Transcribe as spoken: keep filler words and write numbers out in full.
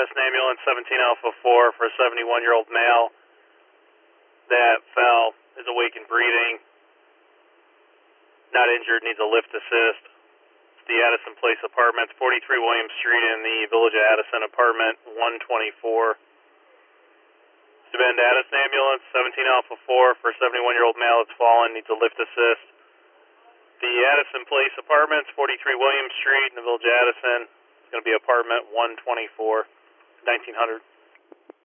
Addison Ambulance, seventeen Alpha four for a seventy-one-year-old male that fell, is awake and breathing, not injured, needs a lift assist. It's the Addison Place Apartments, forty-three William Street in the Village of Addison, apartment one twenty-four. To Bend Addison Ambulance, seventeen Alpha four for a seventy-one-year-old male that's fallen, needs a lift assist. The Addison Place Apartments, forty-three William Street in the Village of Addison. It's going to be apartment one twenty-four, nineteen hundred.